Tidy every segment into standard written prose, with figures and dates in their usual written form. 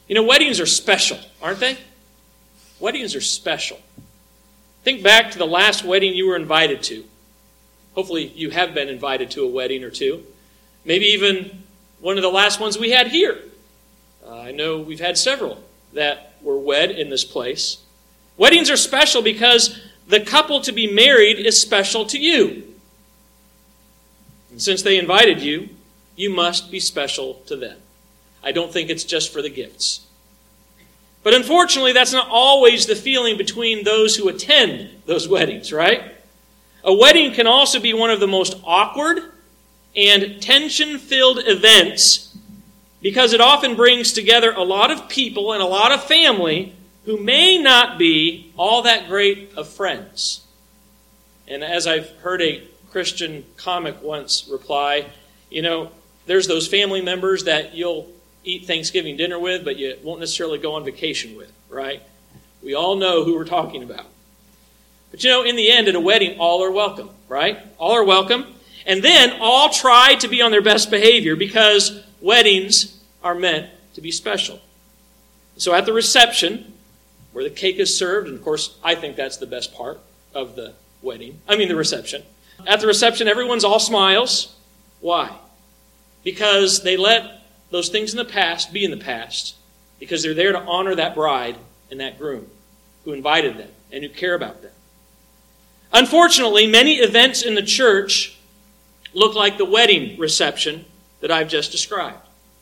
You know, weddings are special, aren't they? Weddings are special. Think back to the last wedding you were invited to. Hopefully you have been invited to a wedding or two. Maybe even one of the last ones we had here. I know we've had several that were wed in this place. Weddings are special because the couple to be married is special to you. And since they invited you, you must be special to them. I don't think it's just for the gifts. But unfortunately, that's not always the feeling between those who attend those weddings, right? A wedding can also be one of the most awkward and tension-filled events because it often brings together a lot of people and a lot of family who may not be all that great of friends. And as I've heard a Christian comic once reply, you know, there's those family members that you'll eat Thanksgiving dinner with, but you won't necessarily go on vacation with, right? We all know who we're talking about. But you know, in the end, at a wedding, all are welcome, right? All are welcome. And then all try to be on their best behavior because weddings are meant to be special. So at the reception, where the cake is served, and of course, I think that's the best part of the wedding. The reception. At the reception, everyone's all smiles. Why? Because they let those things in the past be in the past, because they're there to honor that bride and that groom who invited them and who care about them. Unfortunately, many events in the church look like the wedding reception that I've just described,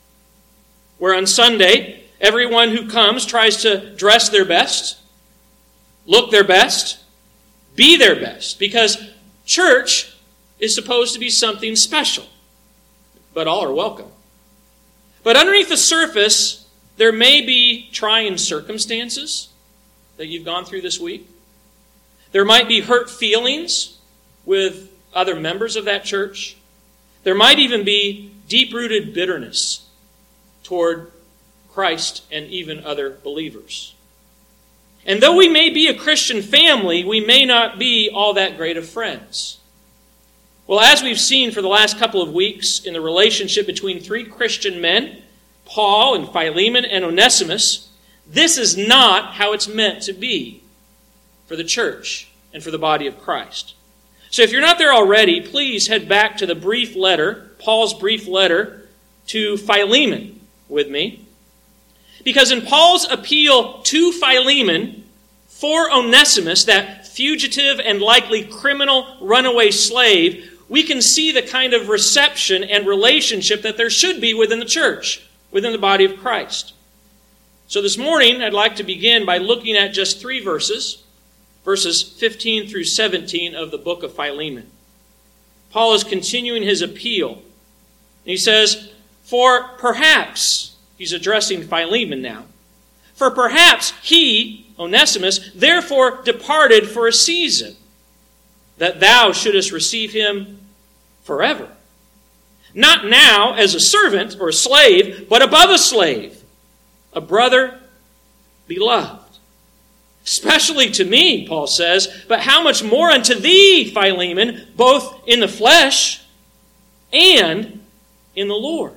where on Sunday, everyone who comes tries to dress their best, look their best, be their best, because church is supposed to be something special, but all are welcome. But underneath the surface, there may be trying circumstances that you've gone through this week. There might be hurt feelings with other members of that church. There might even be deep-rooted bitterness toward Christ and even other believers. And though we may be a Christian family, we may not be all that great of friends. Well, as we've seen for the last couple of weeks in the relationship between three Christian men, Paul and Philemon and Onesimus, this is not how it's meant to be for the church and for the body of Christ. So if you're not there already, please head back to the brief letter, Paul's brief letter to Philemon with me. Because in Paul's appeal to Philemon for Onesimus, that fugitive and likely criminal runaway slave, we can see the kind of reception and relationship that there should be within the church, within the body of Christ. So this morning, I'd like to begin by looking at just 3 verses, verses 15 through 17 of the book of Philemon. Paul is continuing his appeal. And he says, for perhaps, he's addressing Philemon now, for perhaps he, Onesimus, therefore departed for a season, that thou shouldest receive him forever. Not now as a servant or a slave, but above a slave, a brother beloved. Especially to me, Paul says, but how much more unto thee, Philemon, both in the flesh and in the Lord.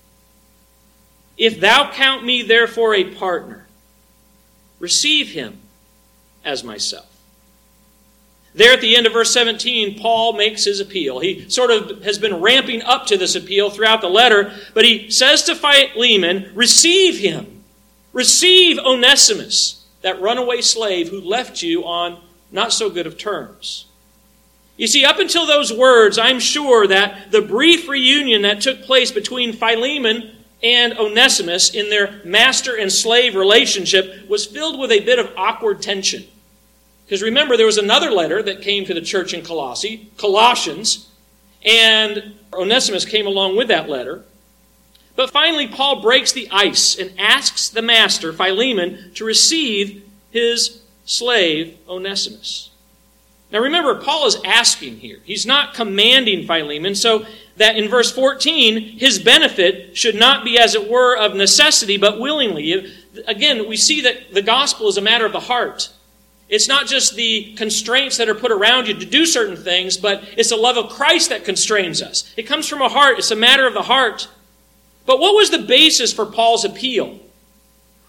If thou count me therefore a partner, receive him as myself. There at the end of verse 17, Paul makes his appeal. He sort of has been ramping up to this appeal throughout the letter, but he says to Philemon, receive him. Receive Onesimus, that runaway slave who left you on not so good of terms. You see, up until those words, I'm sure that the brief reunion that took place between Philemon and Onesimus in their master and slave relationship was filled with a bit of awkward tension. Because remember, there was another letter that came to the church in Colossae, Colossians, and Onesimus came along with that letter. But finally, Paul breaks the ice and asks the master, Philemon, to receive his slave, Onesimus. Now remember, Paul is asking here. He's not commanding Philemon, so that in verse 14, his benefit should not be, as it were, of necessity, but willingly. Again, we see that the gospel is a matter of the heart. It's not just the constraints that are put around you to do certain things, but it's the love of Christ that constrains us. It comes from a heart. It's a matter of the heart. But what was the basis for Paul's appeal?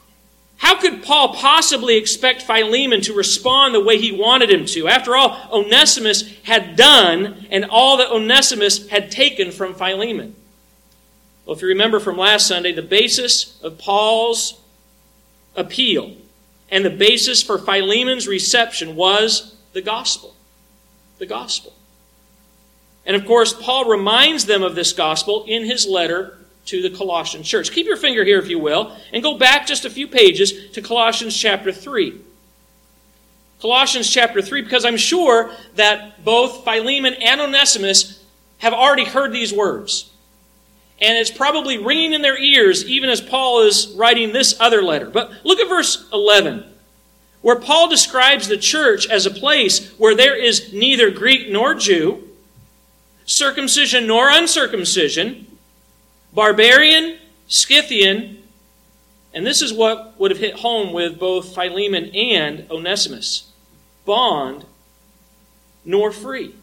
How could Paul possibly expect Philemon to respond the way he wanted him to? After all, Onesimus had done and all that Onesimus had taken from Philemon. Well, if you remember from last Sunday, the basis of Paul's appeal and the basis for Philemon's reception was the gospel. The gospel. And of course, Paul reminds them of this gospel in his letter to the Colossian church. Keep your finger here, if you will, and go back just a few pages to Colossians chapter 3. Colossians chapter 3, because I'm sure that both Philemon and Onesimus have already heard these words. And it's probably ringing in their ears even as Paul is writing this other letter. But look at verse 11, where Paul describes the church as a place where there is neither Greek nor Jew, circumcision nor uncircumcision, barbarian, Scythian, and this is what would have hit home with both Philemon and Onesimus, bond nor free.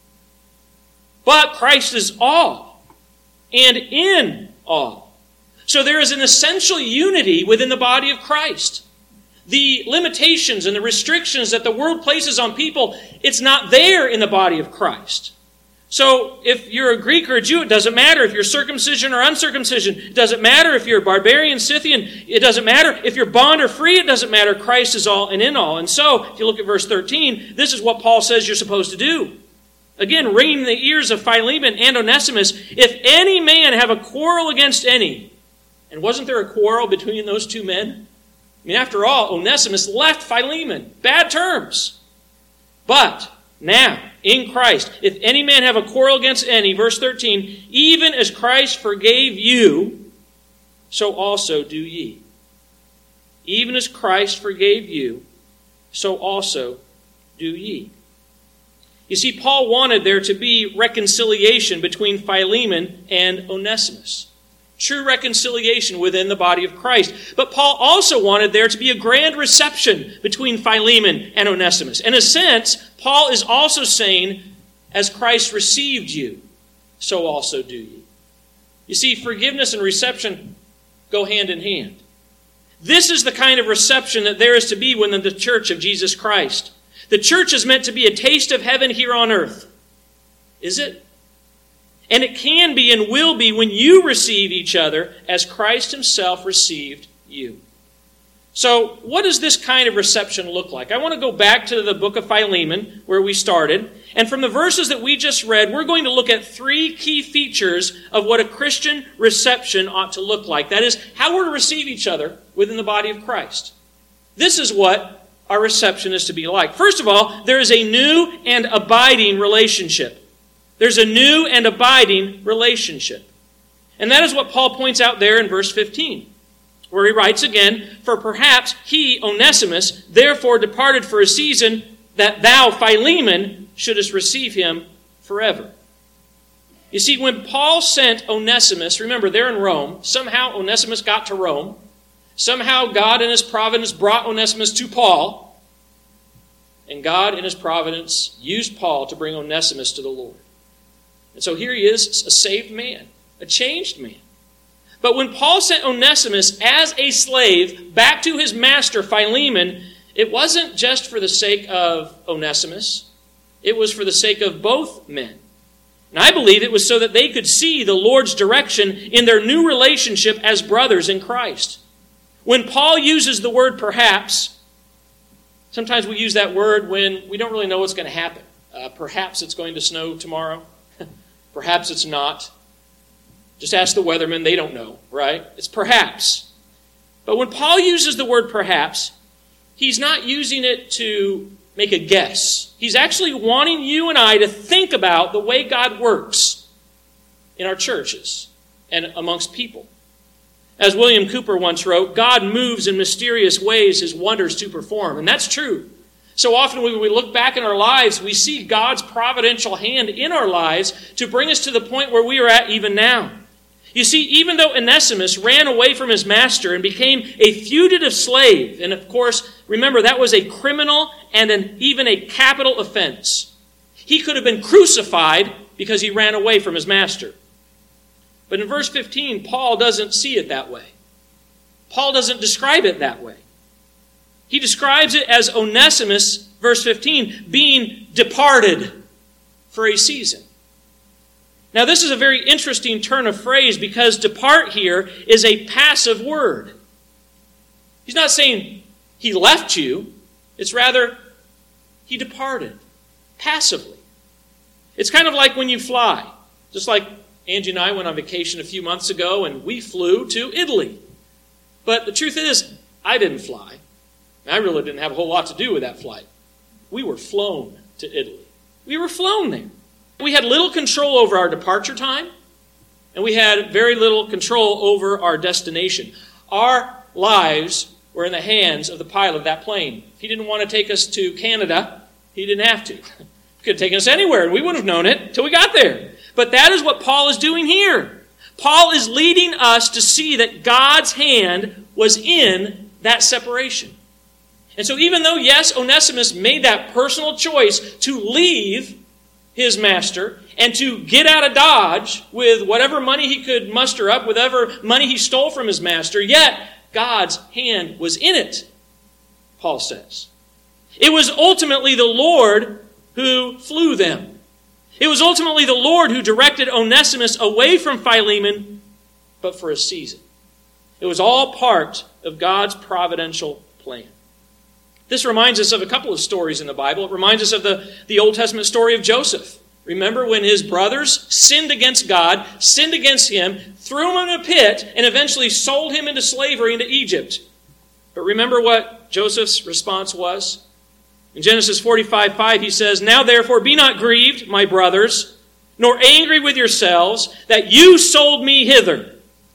But Christ is all, and in all. So there is an essential unity within the body of Christ. The limitations and the restrictions that the world places on people, it's not there in the body of Christ. So if you're a Greek or a Jew, it doesn't matter. If you're circumcision or uncircumcision, it doesn't matter. If you're barbarian, Scythian, it doesn't matter. If you're bond or free, it doesn't matter. Christ is all and in all. And so, if you look at verse 13, this is what Paul says you're supposed to do. Again, ringing in the ears of Philemon and Onesimus, if any man have a quarrel against any, and wasn't there a quarrel between those two men? I mean, after all, Onesimus left Philemon. Bad terms. But now, in Christ, if any man have a quarrel against any, verse 13, even as Christ forgave you, so also do ye. Even as Christ forgave you, so also do ye. You see, Paul wanted there to be reconciliation between Philemon and Onesimus. True reconciliation within the body of Christ. But Paul also wanted there to be a grand reception between Philemon and Onesimus. In a sense, Paul is also saying, as Christ received you, so also do ye. You see, forgiveness and reception go hand in hand. This is the kind of reception that there is to be within the church of Jesus Christ. The church is meant to be a taste of heaven here on earth. Is it? And it can be and will be when you receive each other as Christ himself received you. So, what does this kind of reception look like? I want to go back to the book of Philemon, where we started. And from the verses that we just read, we're going to look at three key features of what a Christian reception ought to look like. That is, how we're to receive each other within the body of Christ. This is what our reception is to be like. First of all, there is a new and abiding relationship. There's a new and abiding relationship. And that is what Paul points out there in verse 15, where he writes again, for perhaps he, Onesimus, therefore departed for a season, that thou, Philemon, shouldest receive him forever. You see, when Paul sent Onesimus, remember they're in Rome, somehow Onesimus got to Rome, somehow God in his providence brought Onesimus to Paul, and God in his providence used Paul to bring Onesimus to the Lord. And so here he is, a saved man, a changed man. But when Paul sent Onesimus as a slave back to his master Philemon, it wasn't just for the sake of Onesimus. It was for the sake of both men. And I believe it was so that they could see the Lord's direction in their new relationship as brothers in Christ. When Paul uses the word perhaps, sometimes we use that word when we don't really know what's going to happen. Perhaps it's going to snow tomorrow. Perhaps it's not. Just ask the weathermen, they don't know, right? It's perhaps. But when Paul uses the word perhaps, he's not using it to make a guess. He's actually wanting you and I to think about the way God works in our churches and amongst people. As William Cooper once wrote, God moves in mysterious ways his wonders to perform. And that's true. So often when we look back in our lives, we see God's providential hand in our lives to bring us to the point where we are at even now. You see, even though Onesimus ran away from his master and became a fugitive slave, and of course, remember, that was a criminal and even a capital offense. He could have been crucified because he ran away from his master. But in verse 15, Paul doesn't see it that way. Paul doesn't describe it that way. He describes it as Onesimus, verse 15, being departed for a season. Now, this is a very interesting turn of phrase because depart here is a passive word. He's not saying he left you. It's rather he departed passively. It's kind of like when you fly. Just like Angie and I went on vacation a few months ago and we flew to Italy. But the truth is, I didn't fly. I really didn't have a whole lot to do with that flight. We were flown to Italy. We were flown there. We had little control over our departure time, and we had very little control over our destination. Our lives were in the hands of the pilot of that plane. If he didn't want to take us to Canada, he didn't have to. He could have taken us anywhere, and we wouldn't have known it until we got there. But that is what Paul is doing here. Paul is leading us to see that God's hand was in that separation. And so even though, yes, Onesimus made that personal choice to leave his master and to get out of Dodge with whatever money he could muster up, whatever money he stole from his master, yet God's hand was in it, Paul says. It was ultimately the Lord who flew them. It was ultimately the Lord who directed Onesimus away from Philemon, but for a season. It was all part of God's providential plan. This reminds us of a couple of stories in the Bible. It reminds us of the Old Testament story of Joseph. Remember when his brothers sinned against God, sinned against him, threw him in a pit, and eventually sold him into slavery into Egypt. But remember what Joseph's response was? In Genesis 45:5, he says, "Now therefore be not grieved, my brothers, nor angry with yourselves, that you sold me hither,"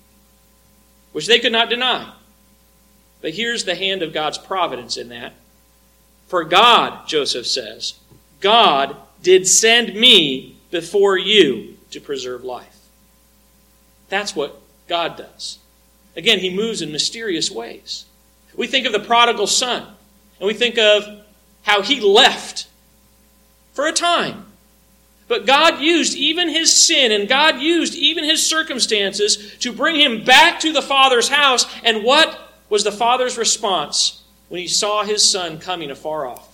which they could not deny. But here's the hand of God's providence in that. "For God," Joseph says, "God did send me before you to preserve life." That's what God does. Again, he moves in mysterious ways. We think of the prodigal son, and we think of how he left for a time. But God used even his sin, and God used even his circumstances to bring him back to the Father's house. And what was the Father's response when he saw his son coming afar off?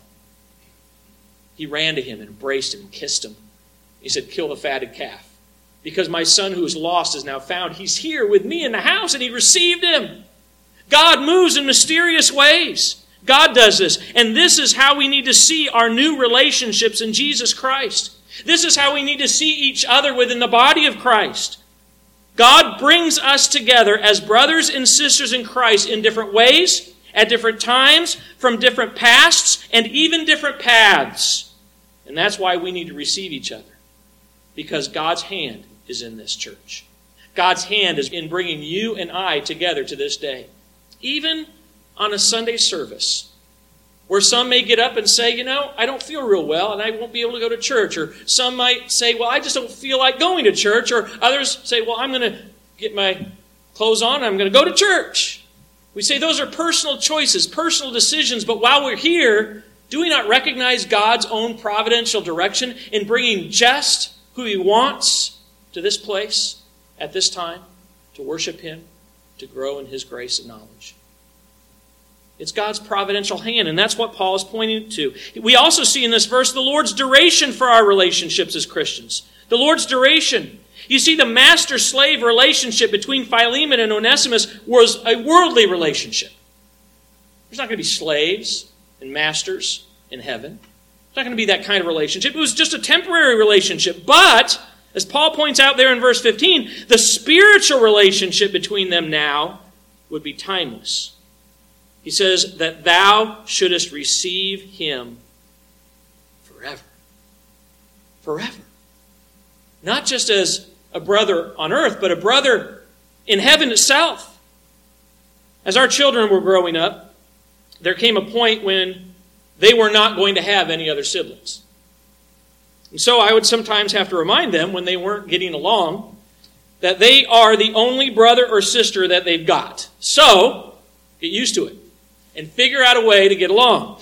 He ran to him and embraced him and kissed him. He said, "Kill the fatted calf, because my son who was lost is now found. He's here with me in the house," and he received him. God moves in mysterious ways. God does this. And this is how we need to see our new relationships in Jesus Christ. This is how we need to see each other within the body of Christ. God brings us together as brothers and sisters in Christ in different ways, at different times, from different pasts, and even different paths. And that's why we need to receive each other. Because God's hand is in this church. God's hand is in bringing you and I together to this day. Even on a Sunday service, where some may get up and say, I don't feel real well and I won't be able to go to church. Or some might say, well, I just don't feel like going to church. Or others say, well, I'm going to get my clothes on and I'm going to go to church. We say those are personal choices, personal decisions. But while we're here, do we not recognize God's own providential direction in bringing just who He wants to this place at this time to worship Him, to grow in His grace and knowledge? It's God's providential hand, and that's what Paul is pointing to. We also see in this verse the Lord's duration for our relationships as Christians. The Lord's duration. You see, the master-slave relationship between Philemon and Onesimus was a worldly relationship. There's not going to be slaves and masters in heaven. It's not going to be that kind of relationship. It was just a temporary relationship. But, as Paul points out there in verse 15, the spiritual relationship between them now would be timeless. He says that thou shouldest receive him forever. Forever. Not just as a brother on earth, but a brother in heaven itself. As our children were growing up, there came a point when they were not going to have any other siblings. And so I would sometimes have to remind them when they weren't getting along that they are the only brother or sister that they've got. So, get used to it and figure out a way to get along.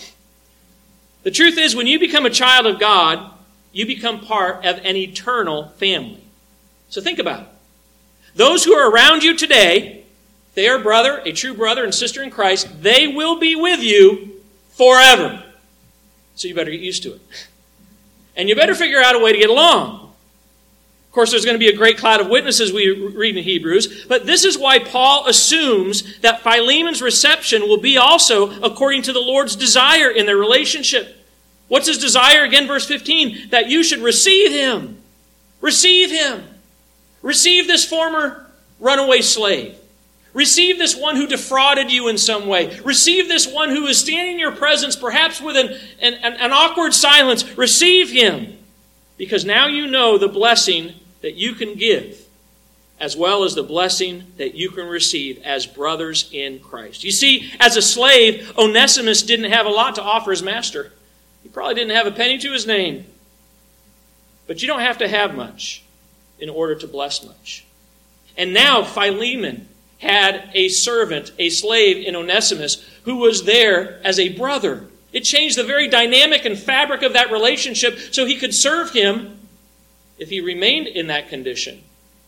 The truth is, when you become a child of God, you become part of an eternal family. So think about it. Those who are around you today, they are a true brother and sister in Christ, they will be with you forever. So you better get used to it. And you better figure out a way to get along. Of course, there's going to be a great cloud of witnesses we read in Hebrews, but this is why Paul assumes that Philemon's reception will be also according to the Lord's desire in their relationship. What's his desire? Again, verse 15, that you should receive him. Receive him. Receive this former runaway slave. Receive this one who defrauded you in some way. Receive this one who is standing in your presence, perhaps with an awkward silence. Receive him. Because now you know the blessing that you can give, as well as the blessing that you can receive as brothers in Christ. You see, as a slave, Onesimus didn't have a lot to offer his master. He probably didn't have a penny to his name. But you don't have to have much in order to bless much. And now Philemon had a servant, a slave in Onesimus, who was there as a brother. It changed the very dynamic and fabric of that relationship so he could serve him if he remained in that condition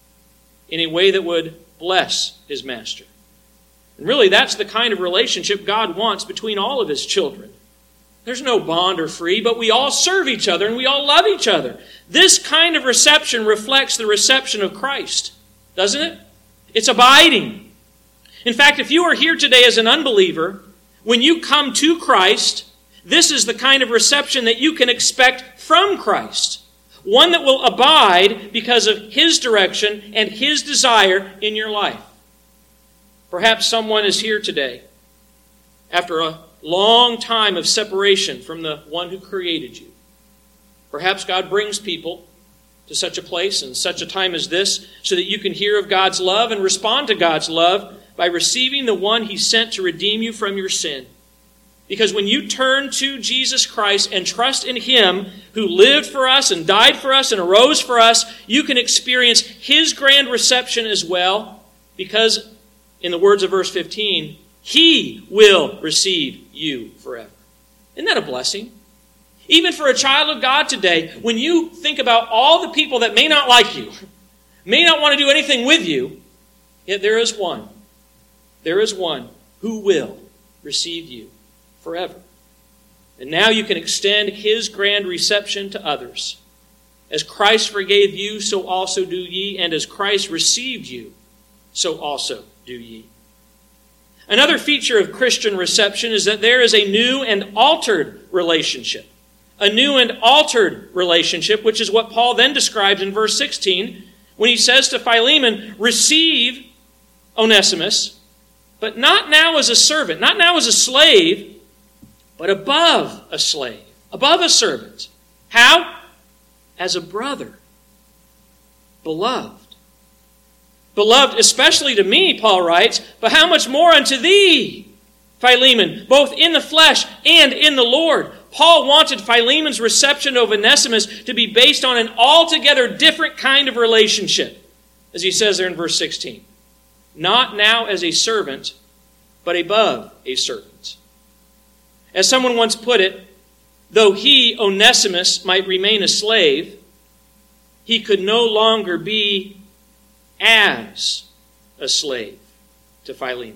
in a way that would bless his master. And really, that's the kind of relationship God wants between all of his children. There's no bond or free, but we all serve each other and we all love each other. This kind of reception reflects the reception of Christ, doesn't it? It's abiding. In fact, if you are here today as an unbeliever, when you come to Christ, this is the kind of reception that you can expect from Christ. One that will abide because of his direction and his desire in your life. Perhaps someone is here today after a long time of separation from the one who created you. Perhaps God brings people to such a place and such a time as this so that you can hear of God's love and respond to God's love by receiving the one he sent to redeem you from your sin. Because when you turn to Jesus Christ and trust in him who lived for us and died for us and arose for us, you can experience his grand reception as well. Because, in the words of verse 15, he will receive you forever. Isn't that a blessing? Even for a child of God today, when you think about all the people that may not like you, may not want to do anything with you, yet there is one. There is one who will receive you forever. And now you can extend his grand reception to others. As Christ forgave you, so also do ye, and as Christ received you, so also do ye. Another feature of Christian reception is that there is a new and altered relationship. A new and altered relationship, which is what Paul then describes in verse 16, when he says to Philemon, receive Onesimus, but not now as a servant, not now as a slave, but above a slave, above a servant. How? As a brother. Beloved. Beloved especially to me, Paul writes, but how much more unto thee, Philemon, both in the flesh and in the Lord. Paul wanted Philemon's reception of Onesimus to be based on an altogether different kind of relationship, as he says there in verse 16. Not now as a servant, but above a servant. As someone once put it, though he, Onesimus, might remain a slave, he could no longer be as a slave to Philemon.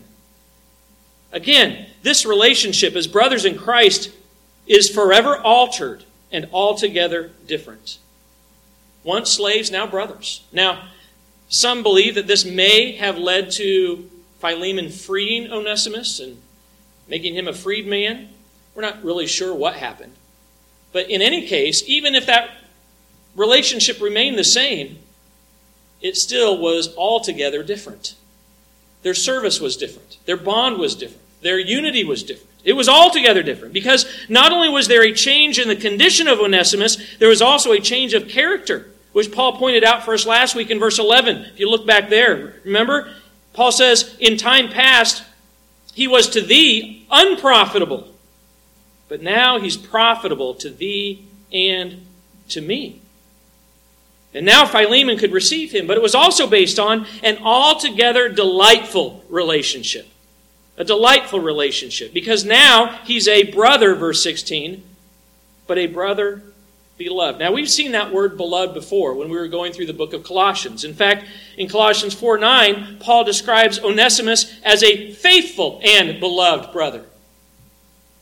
Again, this relationship as brothers in Christ is forever altered and altogether different. Once slaves, now brothers. Now, some believe that this may have led to Philemon freeing Onesimus and making him a freed man. We're not really sure what happened. But in any case, even if that relationship remained the same, it still was altogether different. Their service was different. Their bond was different. Their unity was different. It was altogether different because not only was there a change in the condition of Onesimus, there was also a change of character, which Paul pointed out for us last week in verse 11. If you look back there, remember? Paul says, in time past, he was to thee unprofitable, but now he's profitable to thee and to me. And now Philemon could receive him, but it was also based on an altogether delightful relationship. A delightful relationship, because now he's a brother, verse 16, but a brother beloved. Now, we've seen that word beloved before when we were going through the book of Colossians. In fact, in Colossians 4:9, Paul describes Onesimus as a faithful and beloved brother.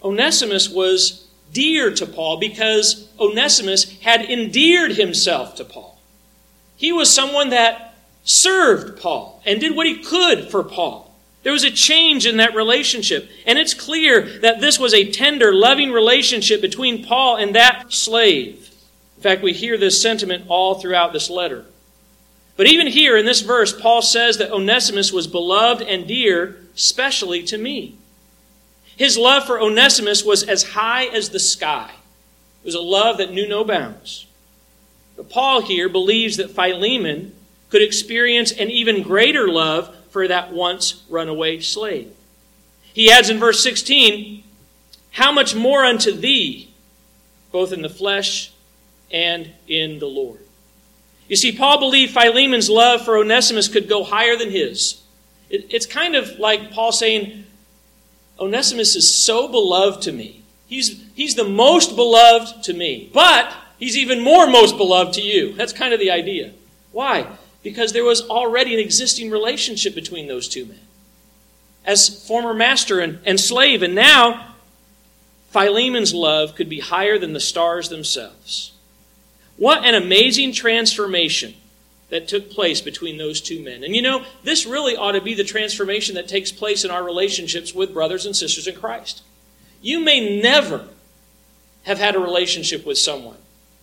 Onesimus was dear to Paul because Onesimus had endeared himself to Paul. He was someone that served Paul and did what he could for Paul. There was a change in that relationship, and it's clear that this was a tender, loving relationship between Paul and that slave. In fact, we hear this sentiment all throughout this letter. But even here in this verse, Paul says that Onesimus was beloved and dear, especially to me. His love for Onesimus was as high as the sky. It was a love that knew no bounds. But Paul here believes that Philemon could experience an even greater love for that once runaway slave. He adds in verse 16, "How much more unto thee, both in the flesh and in the Lord." You see, Paul believed Philemon's love for Onesimus could go higher than his. It's kind of like Paul saying, Onesimus is so beloved to me. He's the most beloved to me, but he's even more most beloved to you. That's kind of the idea. Why? Because there was already an existing relationship between those two men as former master and slave. And now, Philemon's love could be higher than the stars themselves. What an amazing transformation that took place between those two men. And you know, this really ought to be the transformation that takes place in our relationships with brothers and sisters in Christ. You may never have had a relationship with someone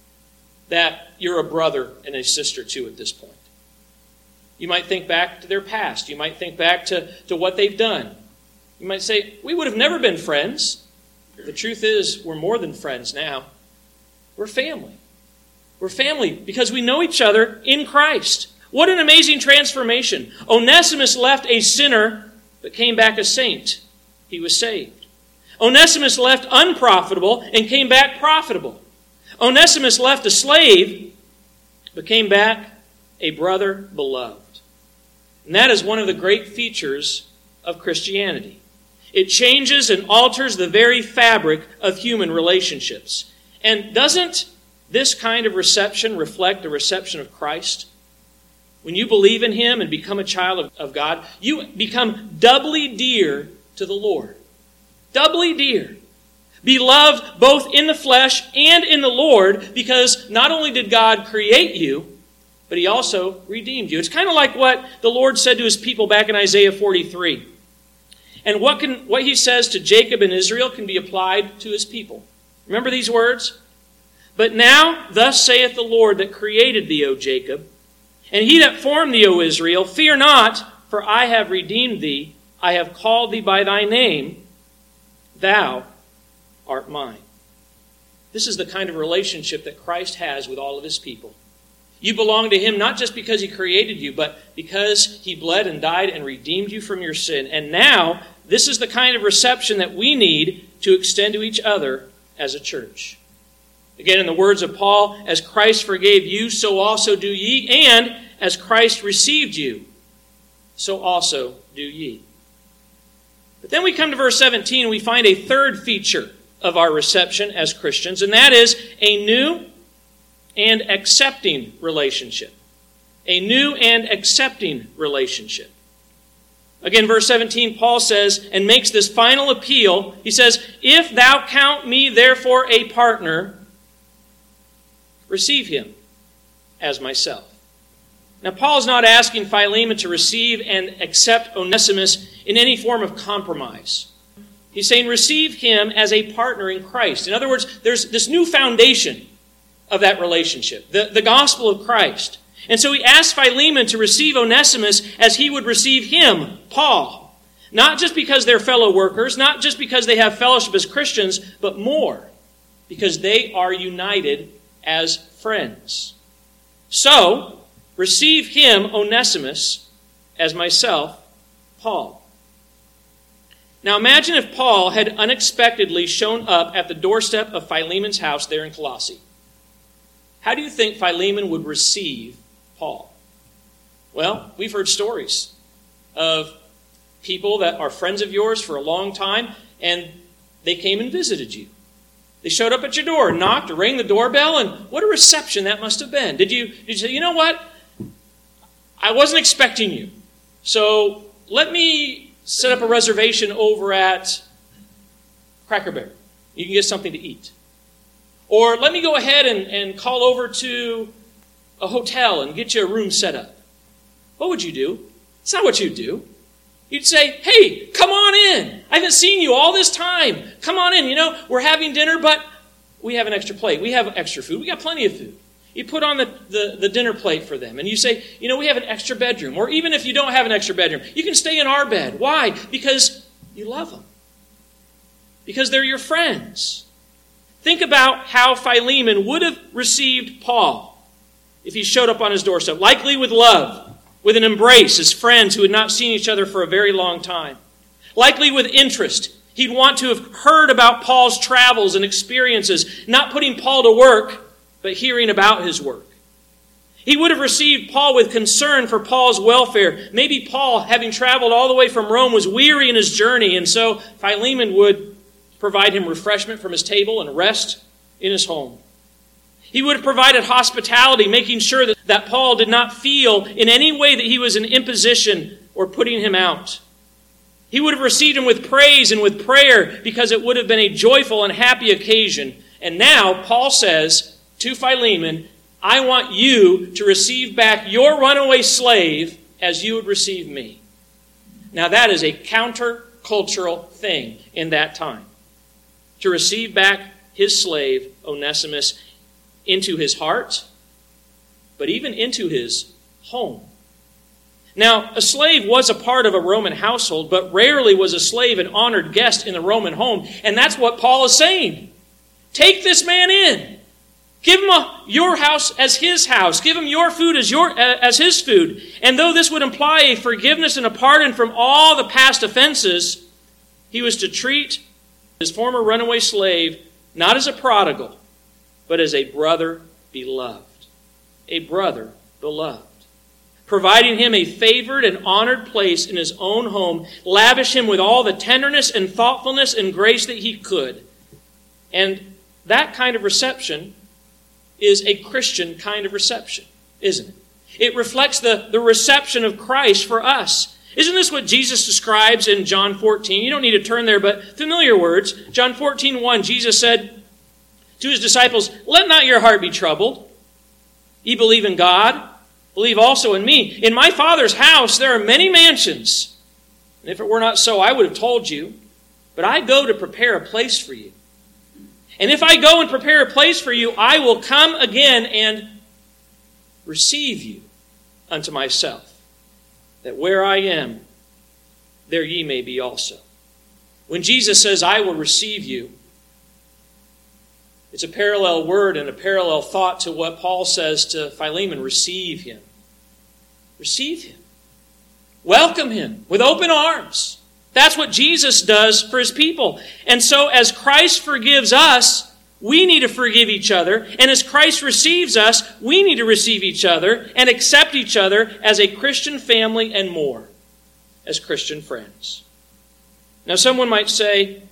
that you're a brother and a sister to at this point. You might think back to their past. You might think back to what they've done. You might say, we would have never been friends. The truth is, we're more than friends now. We're family. We're family because we know each other in Christ. What an amazing transformation. Onesimus left a sinner, but came back a saint. He was saved. Onesimus left unprofitable and came back profitable. Onesimus left a slave, but came back a brother beloved. And that is one of the great features of Christianity. It changes and alters the very fabric of human relationships. And doesn't this kind of reception reflect the reception of Christ? When you believe in Him and become a child of God, you become doubly dear to the Lord. Doubly dear. Beloved both in the flesh and in the Lord, because not only did God create you, but He also redeemed you. It's kind of like what the Lord said to His people back in Isaiah 43. And what He says to Jacob and Israel can be applied to His people. Remember these words? "But now, thus saith the Lord that created thee, O Jacob, and He that formed thee, O Israel, fear not, for I have redeemed thee. I have called thee by thy name. Thou art mine." This is the kind of relationship that Christ has with all of His people. You belong to Him not just because He created you, but because He bled and died and redeemed you from your sin. And now, this is the kind of reception that we need to extend to each other as a church. Again, in the words of Paul, "As Christ forgave you, so also do ye, and as Christ received you, so also do ye." But then we come to verse 17, and we find a third feature of our reception as Christians, and that is a new and accepting relationship. A new and accepting relationship. Again, verse 17, Paul says, and makes this final appeal. He says, "If thou count me therefore a partner, receive him as myself." Now, Paul's not asking Philemon to receive and accept Onesimus in any form of compromise. He's saying receive him as a partner in Christ. In other words, there's this new foundation of that relationship, the gospel of Christ. And so he asks Philemon to receive Onesimus as he would receive him, Paul. Not just because they're fellow workers, not just because they have fellowship as Christians, but more because they are united as friends. So, receive him, Onesimus, as myself, Paul. Now imagine if Paul had unexpectedly shown up at the doorstep of Philemon's house there in Colossae. How do you think Philemon would receive Paul? Well, we've heard stories of people that are friends of yours for a long time, and they came and visited you. They showed up at your door, knocked, rang the doorbell, and what a reception that must have been. Did you say, you know what? I wasn't expecting you. So let me set up a reservation over at Cracker Barrel. You can get something to eat. Or let me go ahead and call over to a hotel and get you a room set up. What would you do? It's not what you'd do. You'd say, hey, come on in. I haven't seen you all this time. Come on in. We're having dinner, but we have an extra plate. We have extra food. We got plenty of food. You put on the dinner plate for them, and you say, we have an extra bedroom. Or even if you don't have an extra bedroom, you can stay in our bed. Why? Because you love them. Because they're your friends. Think about how Philemon would have received Paul if he showed up on his doorstep. Likely with love, with an embrace as friends who had not seen each other for a very long time. Likely with interest. He'd want to have heard about Paul's travels and experiences, not putting Paul to work, but hearing about his work. He would have received Paul with concern for Paul's welfare. Maybe Paul, having traveled all the way from Rome, was weary in his journey, and so Philemon would provide him refreshment from his table and rest in his home. He would have provided hospitality, making sure that Paul did not feel in any way that he was an imposition or putting him out. He would have received him with praise and with prayer because it would have been a joyful and happy occasion. And now Paul says to Philemon, I want you to receive back your runaway slave as you would receive me. Now that is a counter-cultural thing in that time. To receive back his slave, Onesimus, into his heart, but even into his home. Now, a slave was a part of a Roman household, but rarely was a slave an honored guest in the Roman home. And that's what Paul is saying. Take this man in. Give him your house as his house. Give him your food as his food. And though this would imply a forgiveness and a pardon from all the past offenses, he was to treat his former runaway slave not as a prodigal, but as a brother beloved. A brother beloved. Providing him a favored and honored place in his own home, lavish him with all the tenderness and thoughtfulness and grace that he could. And that kind of reception is a Christian kind of reception, isn't it? It reflects the reception of Christ for us. Isn't this what Jesus describes in John 14? You don't need to turn there, but familiar words. John 14:1, Jesus said to his disciples, let not your heart be troubled. Ye believe in God, believe also in me. In my Father's house there are many mansions. And if it were not so, I would have told you. But I go to prepare a place for you. And if I go and prepare a place for you, I will come again and receive you unto myself, that where I am, there ye may be also. When Jesus says, I will receive you, it's a parallel word and a parallel thought to what Paul says to Philemon, receive him. Receive him. Welcome him with open arms. That's what Jesus does for his people. And so as Christ forgives us, we need to forgive each other. And as Christ receives us, we need to receive each other and accept each other as a Christian family and more, as Christian friends. Now someone might say,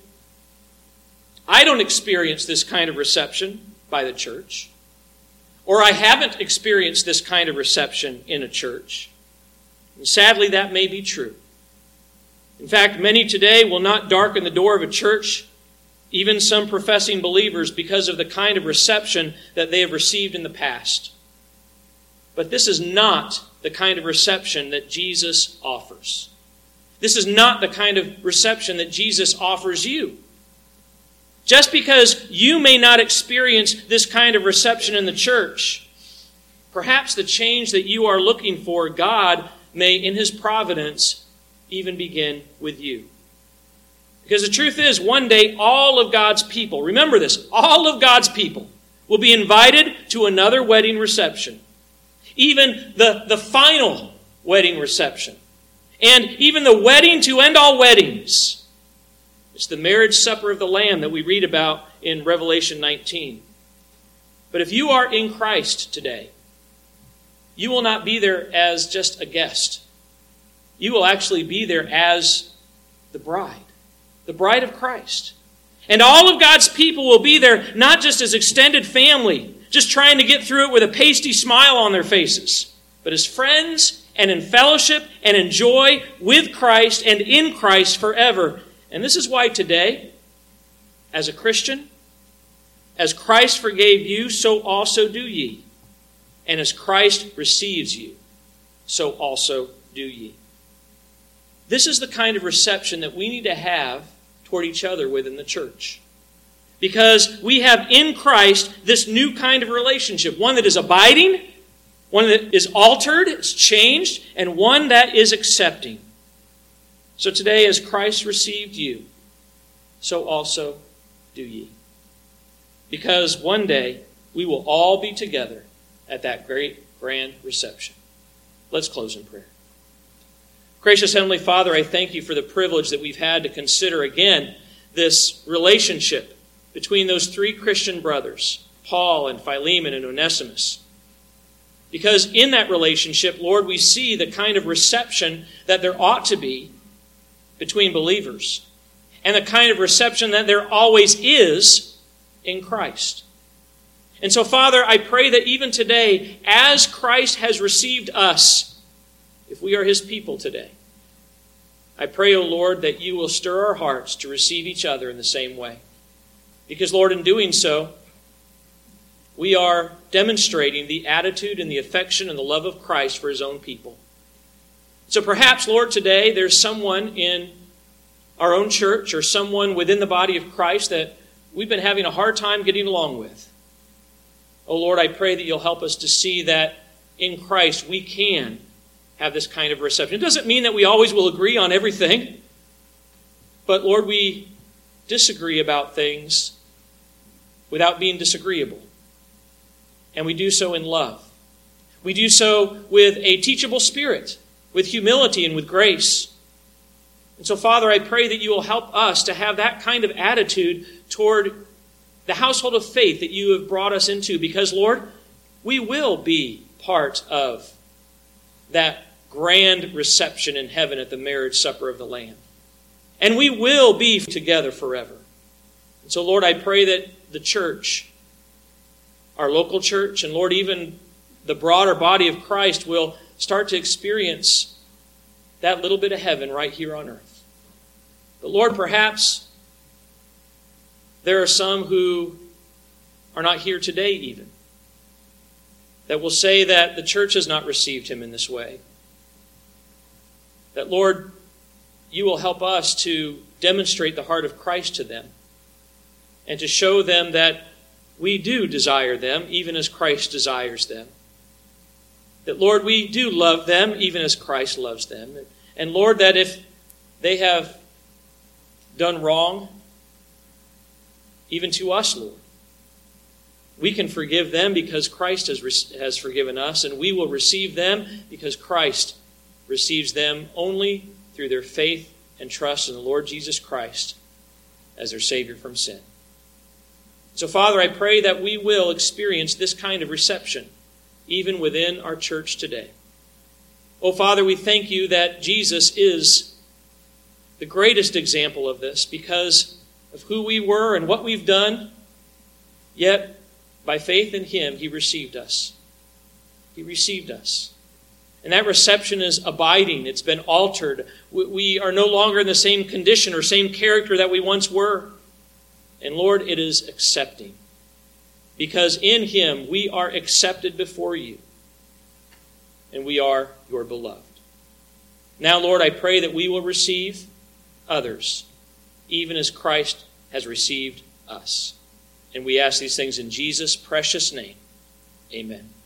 I don't experience this kind of reception by the church. Or I haven't experienced this kind of reception in a church. And sadly, that may be true. In fact, many today will not darken the door of a church, even some professing believers, because of the kind of reception that they have received in the past. But this is not the kind of reception that Jesus offers. This is not the kind of reception that Jesus offers you. Just because you may not experience this kind of reception in the church, perhaps the change that you are looking for, God may, in His providence, even begin with you. Because the truth is, one day, all of God's people, remember this, all of God's people will be invited to another wedding reception. Even the final wedding reception. And even the wedding to end all weddings. It's the marriage supper of the Lamb that we read about in Revelation 19. But if you are in Christ today, you will not be there as just a guest. You will actually be there as the bride of Christ. And all of God's people will be there not just as extended family, just trying to get through it with a pasty smile on their faces, but as friends and in fellowship and in joy with Christ and in Christ forever. And this is why today as a Christian, as Christ forgave you, so also do ye. And as Christ receives you, so also do ye. This is the kind of reception that we need to have toward each other within the church. Because we have in Christ this new kind of relationship, one that is abiding, one that is altered, it's changed, and one that is accepting. So today, as Christ received you, so also do ye. Because one day, we will all be together at that great grand reception. Let's close in prayer. Gracious Heavenly Father, I thank you for the privilege that we've had to consider again this relationship between those three Christian brothers, Paul and Philemon and Onesimus. Because in that relationship, Lord, we see the kind of reception that there ought to be between believers, and the kind of reception that there always is in Christ. And so, Father, I pray that even today, as Christ has received us, if we are His people today, I pray, O Lord, that you will stir our hearts to receive each other in the same way. Because, Lord, in doing so, we are demonstrating the attitude and the affection and the love of Christ for His own people. So perhaps, Lord, today there's someone in our own church or someone within the body of Christ that we've been having a hard time getting along with. Oh, Lord, I pray that you'll help us to see that in Christ we can have this kind of reception. It doesn't mean that we always will agree on everything, but, Lord, we disagree about things without being disagreeable. And we do so in love. We do so with a teachable spirit, with humility and with grace. And so, Father, I pray that you will help us to have that kind of attitude toward the household of faith that you have brought us into. Because, Lord, we will be part of that grand reception in heaven at the marriage supper of the Lamb. And we will be together forever. And so, Lord, I pray that the church, our local church, and Lord, even the broader body of Christ will start to experience that little bit of heaven right here on earth. But Lord, perhaps there are some who are not here today even, that will say that the church has not received him in this way. That, Lord, you will help us to demonstrate the heart of Christ to them and to show them that we do desire them even as Christ desires them. That, Lord, we do love them even as Christ loves them. And, Lord, that if they have done wrong, even to us, Lord, we can forgive them because Christ has forgiven us, and we will receive them because Christ receives them only through their faith and trust in the Lord Jesus Christ as their Savior from sin. So, Father, I pray that we will experience this kind of reception even within our church today. Oh, Father, we thank you that Jesus is the greatest example of this because of who we were and what we've done, yet by faith in him, he received us. He received us. And that reception is abiding. It's been altered. We are no longer in the same condition or same character that we once were. And Lord, it is accepting. Because in him we are accepted before you. And we are your beloved. Now, Lord, I pray that we will receive others, even as Christ has received us. And we ask these things in Jesus' precious name. Amen.